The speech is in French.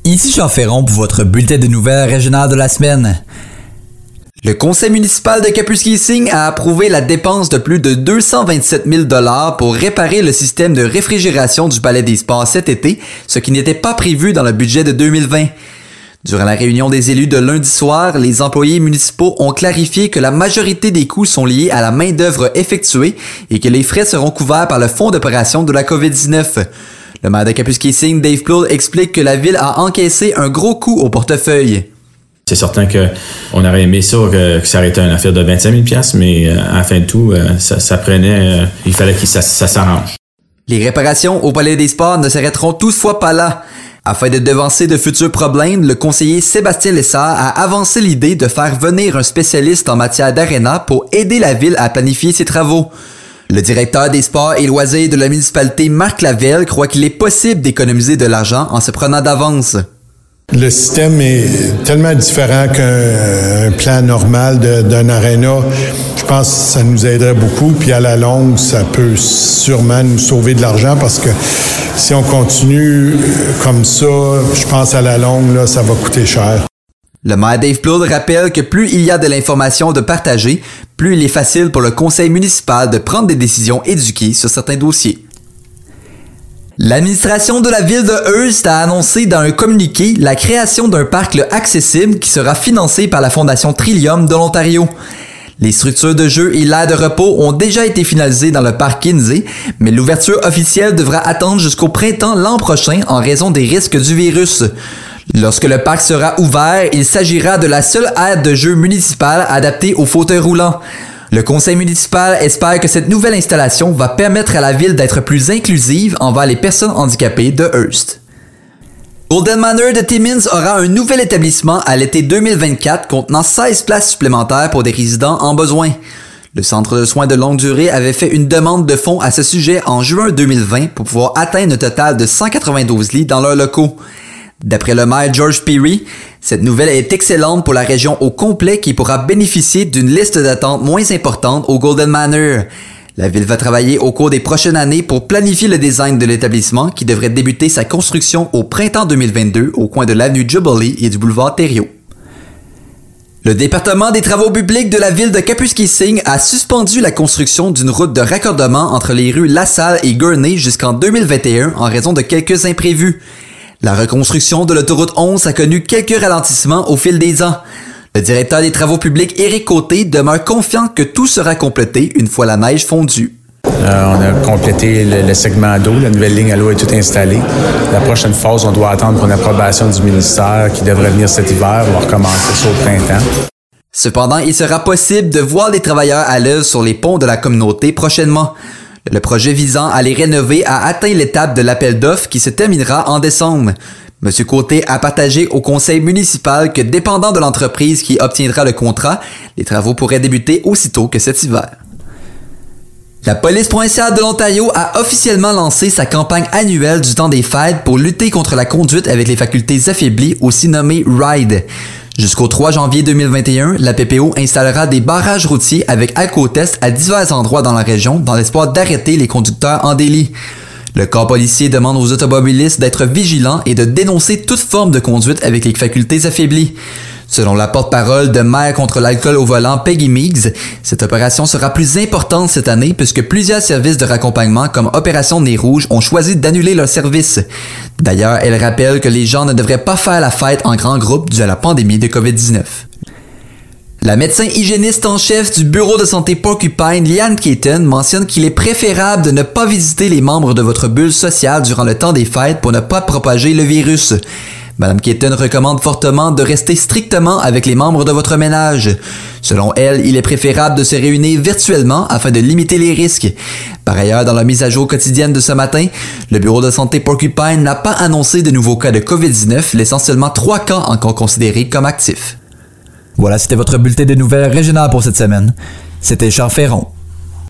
Ici Jean Ferron pour votre bulletin de nouvelles régionales de la semaine. Le conseil municipal de Kapuskasing a approuvé la dépense de plus de 227 000 $ pour réparer le système de réfrigération du Palais des Sports cet été, ce qui n'était pas prévu dans le budget de 2020. Durant la réunion des élus de lundi soir, les employés municipaux ont clarifié que la majorité des coûts sont liés à la main-d'œuvre effectuée et que les frais seront couverts par le fonds d'opération de la COVID-19. Le maire de Kapuskasing, Dave Plourde, explique que la ville a encaissé un gros coup au portefeuille. C'est certain qu'on aurait aimé ça, que ça aurait été une affaire de 25 000 $, mais à la fin de tout, ça prenait, il fallait que ça s'arrange. Les réparations au Palais des Sports ne s'arrêteront toutefois pas là. Afin de devancer de futurs problèmes, le conseiller Sébastien Lessard a avancé l'idée de faire venir un spécialiste en matière d'aréna pour aider la ville à planifier ses travaux. Le directeur des sports et loisirs de la municipalité, Marc Lavelle, croit qu'il est possible d'économiser de l'argent en se prenant d'avance. Le système est tellement différent qu'un plan normal d'un aréna. Je pense que ça nous aiderait beaucoup. Puis à la longue, ça peut sûrement nous sauver de l'argent parce que si on continue comme ça, je pense à la longue, là, ça va coûter cher. Le maire Dave Plourde rappelle que plus il y a de l'information de partager, plus il est facile pour le conseil municipal de prendre des décisions éduquées sur certains dossiers. L'administration de la ville de Hearst a annoncé dans un communiqué la création d'un parc accessible qui sera financé par la Fondation Trillium de l'Ontario. Les structures de jeu et l'aire de repos ont déjà été finalisées dans le parc Kinsey, mais l'ouverture officielle devra attendre jusqu'au printemps l'an prochain en raison des risques du virus. Lorsque le parc sera ouvert, il s'agira de la seule aire de jeu municipale adaptée aux fauteuils roulants. Le conseil municipal espère que cette nouvelle installation va permettre à la ville d'être plus inclusive envers les personnes handicapées de Hearst. Golden Manor de Timmins aura un nouvel établissement à l'été 2024 contenant 16 places supplémentaires pour des résidents en besoin. Le centre de soins de longue durée avait fait une demande de fonds à ce sujet en juin 2020 pour pouvoir atteindre un total de 192 lits dans leurs locaux. D'après le maire George Peary, cette nouvelle est excellente pour la région au complet qui pourra bénéficier d'une liste d'attente moins importante au Golden Manor. La ville va travailler au cours des prochaines années pour planifier le design de l'établissement qui devrait débuter sa construction au printemps 2022 au coin de l'avenue Jubilee et du boulevard Thériault. Le département des travaux publics de la ville de Kapuskasing a suspendu la construction d'une route de raccordement entre les rues LaSalle et Gurney jusqu'en 2021 en raison de quelques imprévus. La reconstruction de l'autoroute 11 a connu quelques ralentissements au fil des ans. Le directeur des travaux publics, Éric Côté, demeure confiant que tout sera complété une fois la neige fondue. On a complété le segment d'eau, la nouvelle ligne à l'eau est toute installée. La prochaine phase, on doit attendre pour une approbation du ministère qui devrait venir cet hiver. On va recommencer ça au printemps. Cependant, il sera possible de voir les travailleurs à l'œuvre sur les ponts de la communauté prochainement. Le projet visant à les rénover a atteint l'étape de l'appel d'offres qui se terminera en décembre. M. Côté a partagé au conseil municipal que dépendant de l'entreprise qui obtiendra le contrat, les travaux pourraient débuter aussitôt que cet hiver. La police provinciale de l'Ontario a officiellement lancé sa campagne annuelle du temps des fêtes pour lutter contre la conduite avec les facultés affaiblies, aussi nommée RIDE. Jusqu'au 3 janvier 2021, la PPO installera des barrages routiers avec alcotest à divers endroits dans la région dans l'espoir d'arrêter les conducteurs en délit. Le corps policier demande aux automobilistes d'être vigilants et de dénoncer toute forme de conduite avec les facultés affaiblies. Selon la porte-parole de Mère contre l'alcool au volant, Peggy Meeks, cette opération sera plus importante cette année puisque plusieurs services de raccompagnement comme Opération Nez Rouge ont choisi d'annuler leurs services. D'ailleurs, elle rappelle que les gens ne devraient pas faire la fête en grand groupe dû à la pandémie de COVID-19. La médecin hygiéniste en chef du bureau de santé Porcupine, Liane Keaton, mentionne qu'il est préférable de ne pas visiter les membres de votre bulle sociale durant le temps des fêtes pour ne pas propager le virus. Mme Keaton recommande fortement de rester strictement avec les membres de votre ménage. Selon elle, il est préférable de se réunir virtuellement afin de limiter les risques. Par ailleurs, dans la mise à jour quotidienne de ce matin, le bureau de santé Porcupine n'a pas annoncé de nouveaux cas de COVID-19, laissant seulement 3 cas encore considérés comme actifs. Voilà, c'était votre bulletin de nouvelles régionales pour cette semaine. C'était Jean Ferron.